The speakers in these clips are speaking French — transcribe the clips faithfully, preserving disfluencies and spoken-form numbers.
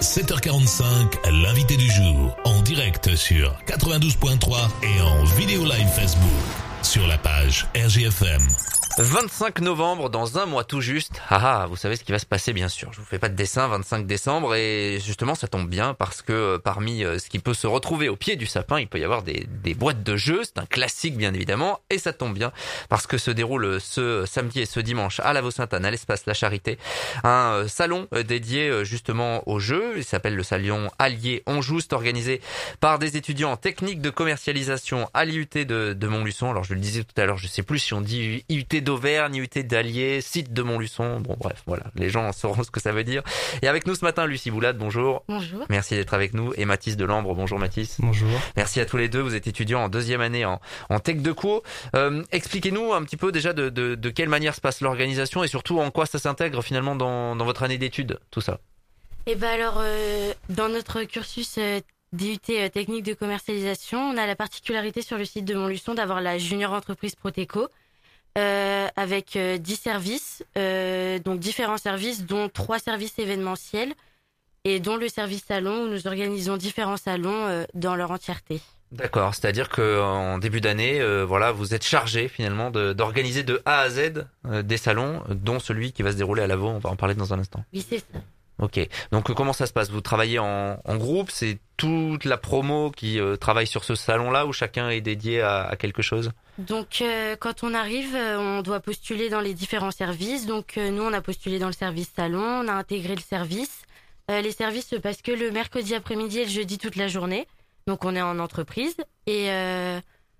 sept heures quarante-cinq, l'invité du jour, en direct sur quatre-vingt-douze point trois et en vidéo live Facebook, sur la page R G F M. vingt-cinq novembre, dans un mois tout juste. Ah ah, vous savez ce qui va se passer, bien sûr. Je vous fais pas de dessin, vingt-cinq décembre, et justement ça tombe bien parce que euh, parmi euh, ce qui peut se retrouver au pied du sapin, il peut y avoir des, des boîtes de jeux. C'est un classique bien évidemment, et ça tombe bien parce que se déroule ce samedi et ce dimanche à la Vaux-Sainte-Anne, à l'espace La Charité, un euh, salon euh, dédié euh, justement aux jeux. Il s'appelle le salon Allier Anjou. C'est organisé par des étudiants en technique de commercialisation à l'I U T de, de Montluçon. Alors je le disais tout à l'heure, je sais plus si on dit I U T d'Auvergne, I U T d'Allier, site de Montluçon. Bon bref, voilà, les gens sauront ce que ça veut dire. Et avec nous ce matin, Lucie Boulade, bonjour. Bonjour. Merci d'être avec nous. Et Mathis Delambre, bonjour Mathis. Bonjour. Merci à tous les deux, vous êtes étudiants en deuxième année en, en Tech de Co. Euh, expliquez-nous un petit peu déjà de, de, de quelle manière se passe l'organisation et surtout en quoi ça s'intègre finalement dans, dans votre année d'études, tout ça. Et ben alors, euh, dans notre cursus euh, d'I U T euh, technique de commercialisation, on a la particularité sur le site de Montluçon d'avoir la Junior Entreprise Proteco. Euh, avec euh, dix services, euh, donc différents services, dont trois services événementiels et dont le service salon où nous organisons différents salons euh, dans leur entièreté. D'accord, c'est-à-dire que en début d'année, euh, voilà, vous êtes chargé finalement de, d'organiser de A à Z euh, des salons, dont celui qui va se dérouler à la Vaux. On va en parler dans un instant. Oui, c'est ça. Ok, donc euh, comment ça se passe? Vous travaillez en, en groupe? C'est toute la promo qui euh, travaille sur ce salon-là ou chacun est dédié à, à quelque chose? Donc euh, quand on arrive, euh, on doit postuler dans les différents services. Donc euh, nous, on a postulé dans le service salon, on a intégré le service. Euh, les services se passent que le mercredi après-midi et le jeudi toute la journée. Donc on est en entreprise et euh,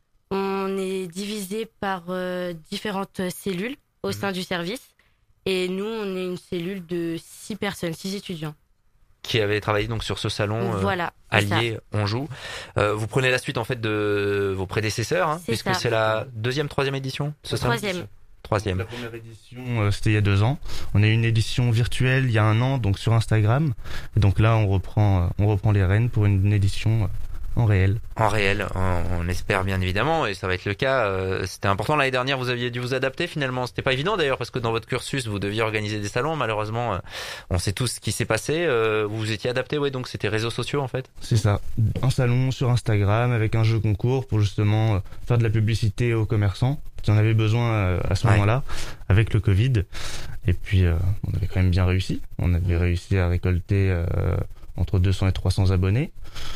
on est divisé par euh, différentes cellules au sein du service. Et nous, on est une cellule de six personnes, six étudiants. Qui avait travaillé donc sur ce salon euh, voilà, Allier Anjou. Euh, vous prenez la suite en fait de vos prédécesseurs, hein, puisque ça. c'est la deuxième, troisième édition, ce salon. Troisième. Troisième. La première édition, euh, c'était il y a deux ans. On a eu une édition virtuelle il y a un an, donc sur Instagram. Et donc là, on reprend, euh, on reprend les rênes pour une, une édition euh, en réel. En réel, on, on espère bien évidemment, et ça va être le cas. Euh, c'était important l'année dernière, vous aviez dû vous adapter finalement. C'était pas évident d'ailleurs, parce que dans votre cursus, vous deviez organiser des salons. Malheureusement, euh, on sait tous ce qui s'est passé. Euh, vous vous étiez adapté, ouais, donc c'était réseaux sociaux en fait. C'est ça. Un salon sur Instagram avec un jeu concours pour justement euh, faire de la publicité aux commerçants qui en avaient besoin euh, à ce Ouais. moment-là, avec le Covid. Et puis, euh, on avait quand même bien réussi. On avait réussi à récolter euh, entre deux cents et trois cents abonnés.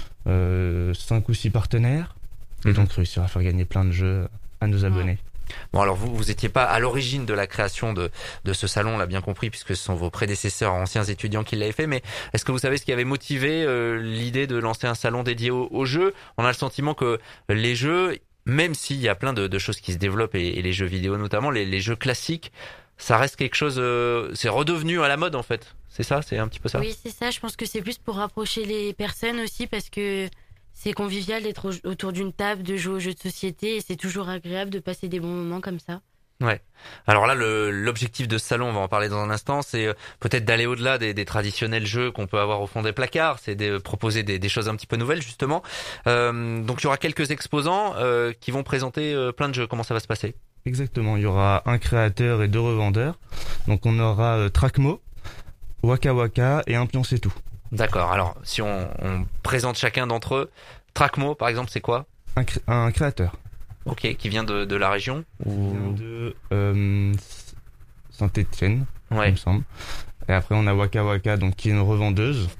Euh, cinq ou six partenaires et Mhm. donc réussir à faire gagner plein de jeux à nos abonnés. Bon alors vous vous étiez pas à l'origine de la création de de ce salon, on l'a bien compris, puisque ce sont vos prédécesseurs, anciens étudiants qui l'avaient fait. Mais est-ce que vous savez ce qui avait motivé euh, l'idée de lancer un salon dédié aux, aux jeux? On a le sentiment que les jeux, même s'il y a plein de, de choses qui se développent et, et les jeux vidéo notamment, les, les jeux classiques, ça reste quelque chose, euh, c'est redevenu à la mode en fait. C'est ça, c'est un petit peu ça. Oui, c'est ça. Je pense que c'est plus pour rapprocher les personnes aussi parce que c'est convivial d'être au- autour d'une table, de jouer aux jeux de société et c'est toujours agréable de passer des bons moments comme ça. Ouais. Alors là, le, l'objectif de ce salon, on va en parler dans un instant, c'est euh, peut-être d'aller au-delà des, des traditionnels jeux qu'on peut avoir au fond des placards, c'est de proposer des, des choses un petit peu nouvelles justement. Euh, donc il y aura quelques exposants euh, qui vont présenter euh, plein de jeux. Comment ça va se passer? Exactement, il y aura un créateur et deux revendeurs. Donc on aura euh, Trackmo, Waka Waka et un pion c'est tout. D'accord. Alors si on, on présente chacun d'entre eux, Trackmo par exemple, c'est quoi? Un, cré- un créateur. Ok, qui vient de, de la région Il ou... vient de euh, Saint-Étienne, Ouais. il me semble. Et après on a Waka Waka, donc qui est une revendeuse.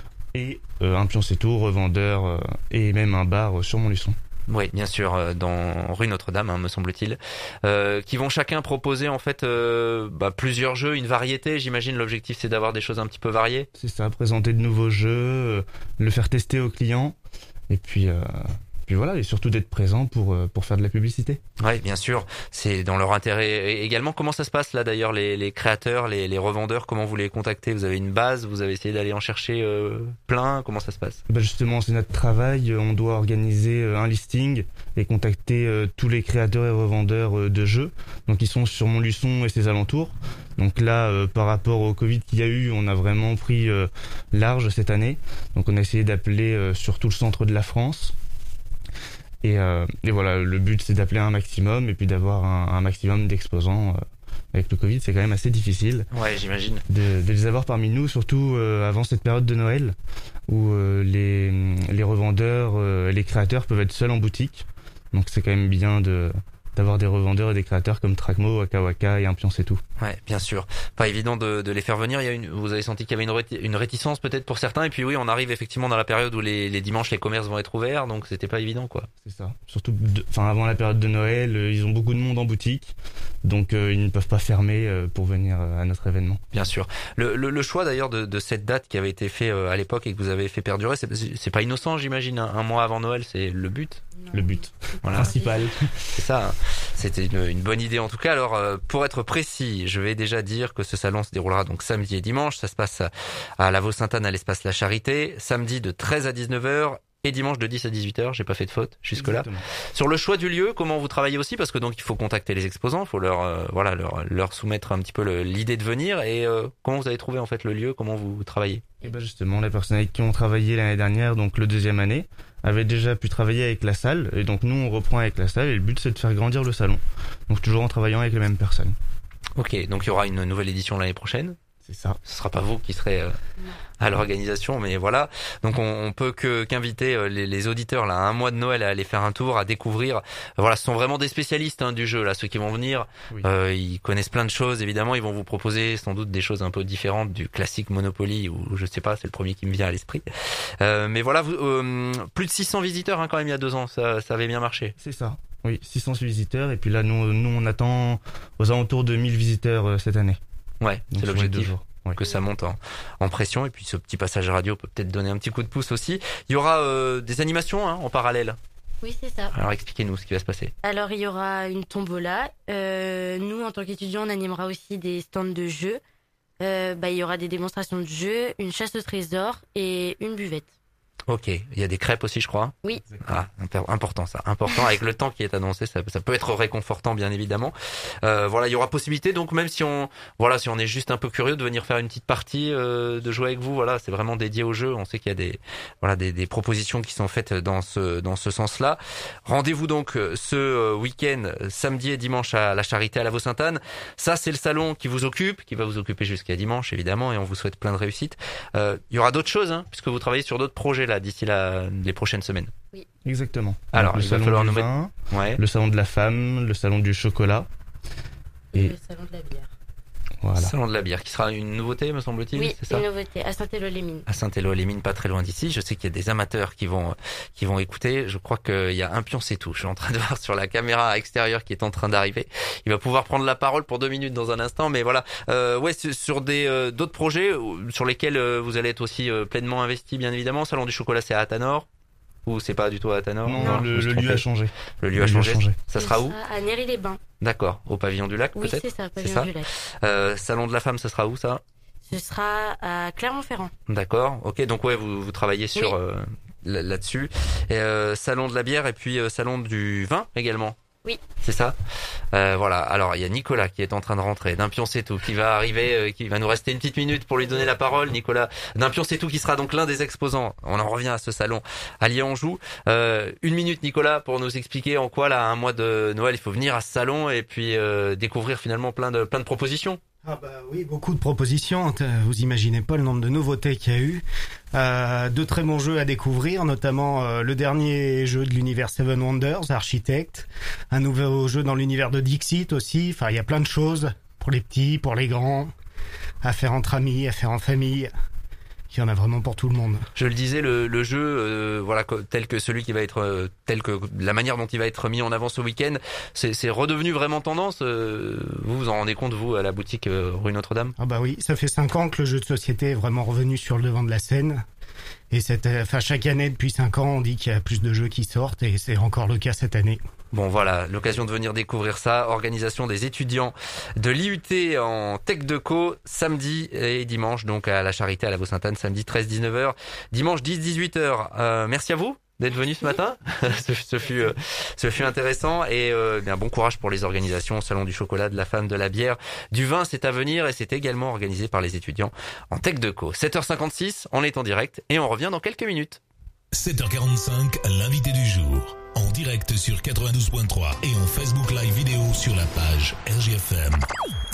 Et euh, un pion c'est tout, revendeur euh, et même un bar euh, sur Montluçon. Oui, bien sûr, euh, dans rue Notre-Dame, hein, me semble-t-il, euh, qui vont chacun proposer en fait euh, bah, plusieurs jeux, une variété. J'imagine l'objectif c'est d'avoir des choses un petit peu variées. C'est ça, présenter de nouveaux jeux, euh, le faire tester aux clients. Et puis, euh, puis voilà, et surtout d'être présent pour, euh, pour faire de la publicité. Oui, bien sûr, c'est dans leur intérêt. Et également, comment ça se passe là d'ailleurs, les, les créateurs, les, les revendeurs, comment vous les contactez? Vous avez une base, vous avez essayé d'aller en chercher euh, plein, comment ça se passe? Bah justement, c'est notre travail. On doit organiser euh, un listing et contacter euh, tous les créateurs et revendeurs euh, de jeux. Donc, ils sont sur Montluçon et ses alentours. Donc là, euh, par rapport au Covid qu'il y a eu, on a vraiment pris euh, large cette année. Donc, on a essayé d'appeler euh, sur tout le centre de la France. Et, euh, et voilà, le but c'est d'appeler un maximum et puis d'avoir un, un maximum d'exposants euh, avec le Covid, c'est quand même assez difficile. Ouais, j'imagine. De, de les avoir parmi nous, surtout euh, avant cette période de Noël, où euh, les, les revendeurs, euh, les créateurs peuvent être seuls en boutique. Donc c'est quand même bien de d'avoir des revendeurs et des créateurs comme Tracmo, Waka Waka et Impion c'est tout. Ouais, bien sûr. Pas évident de, de les faire venir. Il y a une, vous avez senti qu'il y avait une, réti- une réticence peut-être pour certains. Et puis oui, on arrive effectivement dans la période où les, les dimanches, les commerces vont être ouverts. Donc c'était pas évident, quoi. C'est ça. Surtout, enfin avant la période de Noël, euh, ils ont beaucoup de monde en boutique. Donc euh, ils ne peuvent pas fermer euh, pour venir euh, à notre événement. Bien sûr. Le, le, le choix d'ailleurs de, de cette date qui avait été fait euh, à l'époque et que vous avez fait perdurer, c'est, c'est pas innocent, j'imagine. Un, un mois avant Noël, c'est le but. Non. Le but Voilà. principal. C'est ça. C'était une, une bonne idée en tout cas. Alors euh, pour être précis, je vais déjà dire que ce salon se déroulera donc samedi et dimanche. Ça se passe à, à la Vaux-Sainte-Anne à l'espace La Charité. Samedi de treize à dix-neuf heures. Et dimanche de dix à dix-huit heures, j'ai pas fait de faute jusque-là. Exactement. Sur le choix du lieu, comment vous travaillez aussi, parce que donc il faut contacter les exposants, il faut leur euh, voilà leur leur soumettre un petit peu le, l'idée de venir. Et euh, comment vous avez trouvé en fait le lieu, comment vous travaillez? Et ben justement, les personnes avec qui ont travaillé l'année dernière, donc le deuxième année, avaient déjà pu travailler avec la salle. Et donc nous, on reprend avec la salle. Et le but, c'est de faire grandir le salon. Donc toujours en travaillant avec les mêmes personnes. Ok, donc il y aura une nouvelle édition l'année prochaine. C'est ça. Ce sera pas vous qui serez euh, à l'organisation, mais voilà. Donc on, on peut que qu'inviter euh, les, les auditeurs là, à un mois de Noël à aller faire un tour, à découvrir. Euh, voilà, ce sont vraiment des spécialistes hein, du jeu là, ceux qui vont venir. Oui. Euh, ils connaissent plein de choses, évidemment. Ils vont vous proposer sans doute des choses un peu différentes du classique Monopoly ou je sais pas, c'est le premier qui me vient à l'esprit. Euh, mais voilà, vous, euh, plus de six cents visiteurs hein, quand même il y a deux ans, ça, ça avait bien marché. C'est ça. Oui, six cents visiteurs. Et puis là, nous, nous on attend aux alentours de mille visiteurs euh, cette année. Ouais, Donc, c'est sur les deux l'objectif. jours. Ouais. Que ça monte en, en pression et puis ce petit passage radio peut peut-être donner un petit coup de pouce aussi. Il y aura euh, des animations hein, en parallèle. Oui, c'est ça. Alors expliquez-nous ce qui va se passer. Alors, il y aura une tombola. Euh, nous, en tant qu'étudiants, on animera aussi des stands de jeux. Euh, bah, il y aura des démonstrations de jeux, une chasse au trésor et une buvette. Ok, il y a des crêpes aussi je crois. Oui. Ah, important ça, important avec le temps qui est annoncé, ça, ça peut être réconfortant bien évidemment. Euh, voilà, il y aura possibilité donc même si on voilà si on est juste un peu curieux de venir faire une petite partie, euh, de jouer avec vous, voilà, c'est vraiment dédié au jeu. On sait qu'il y a des voilà des, des propositions qui sont faites dans ce dans ce sens-là. Rendez-vous donc ce week-end, samedi et dimanche à la Charité à la Vaux-Sainte-Anne. Ça c'est le salon qui vous occupe, qui va vous occuper jusqu'à dimanche évidemment et on vous souhaite plein de réussite. Euh, il y aura d'autres choses hein, puisque vous travaillez sur d'autres projets là d'ici la, les prochaines semaines. Exactement. Alors, donc, le il va salon falloir du nous mettre- vin, Ouais. le salon de la femme, le salon du chocolat. Et, Et- le salon de la bière. Voilà. Salon de la bière qui sera une nouveauté me semble-t-il, Oui, c'est ça? une nouveauté à Saint-Élo-les-Mines. À Saint-Élo-les-Mines, pas très loin d'ici. Je sais qu'il y a des amateurs qui vont qui vont écouter. Je crois qu'il y a un pion, c'est tout. Je suis en train de voir sur la caméra extérieure qui est en train d'arriver. Il va pouvoir prendre la parole pour deux minutes dans un instant. Mais voilà, euh, ouais, c'est sur des euh, d'autres projets euh, sur lesquels euh, vous allez être aussi euh, pleinement investi, bien évidemment. Salon du chocolat, c'est à Athanor ou c'est pas du tout à Athanor? Non, Non, le, je me suis le lieu trompé. a changé. Le lieu a changé. Ça Ce sera où? À Néry-les-Bains. D'accord, au pavillon du lac Oui, peut-être. c'est ça, C'est pavillon ça du lac. Euh, Salon de la femme, ce sera où ça? Ce sera à Clermont-Ferrand. D'accord, ok, donc ouais, vous, vous travaillez sur Oui. euh, là- là-dessus. Et, euh, salon de la bière et puis euh, salon du vin également. Oui. C'est ça. Euh, voilà. Alors il y a Nicolas qui est en train de rentrer. D'un pion c'est tout, qui va arriver, euh, qui va nous rester une petite minute pour lui donner la parole. Nicolas D'un pion c'est tout qui sera donc l'un des exposants. On en revient à ce salon à Lianjou. Euh, une minute Nicolas pour nous expliquer en quoi là à un mois de Noël il faut venir à ce salon et puis euh, découvrir finalement plein de plein de propositions. Ah bah oui, beaucoup de propositions. Vous imaginez pas le nombre de nouveautés qu'il y a eu. Euh, de très bons jeux à découvrir, notamment euh, le dernier jeu de l'univers Seven Wonders, Architect. Un nouveau jeu dans l'univers de Dixit aussi. Enfin, il y a plein de choses pour les petits, pour les grands, à faire entre amis, à faire en famille. Il y en a vraiment pour tout le monde. Je le disais, le, le jeu, euh, voilà, co- tel que celui qui va être, euh, tel que la manière dont il va être mis en avant ce week-end, c'est, c'est redevenu vraiment tendance. Euh, vous vous en rendez compte, vous, à la boutique euh, rue Notre-Dame? Ah bah oui, ça fait cinq ans que le jeu de société est vraiment revenu sur le devant de la scène. Et cette, enfin, chaque année, depuis cinq ans, on dit qu'il y a plus de jeux qui sortent et c'est encore le cas cette année. Bon voilà, l'occasion de venir découvrir ça. Organisation des étudiants de l'I U T en Tech Deco, samedi et dimanche, donc à la Charité à la Vaux-Sainte-Anne, samedi treize à dix-neuf heures, dimanche dix à dix-huit heures. Euh, merci à vous d'être venu ce matin. ce, ce fut euh, ce fut intéressant et euh, bien bon courage pour les organisations, Salon du chocolat, de la femme, de la bière, du vin, c'est à venir et c'est également organisé par les étudiants en Tech Deco. sept heures cinquante-six, on est en direct et on revient dans quelques minutes. sept heures quarante-cinq, l'invité du jour. En direct sur quatre-vingt-douze point trois et en Facebook Live vidéo sur la page R G F M.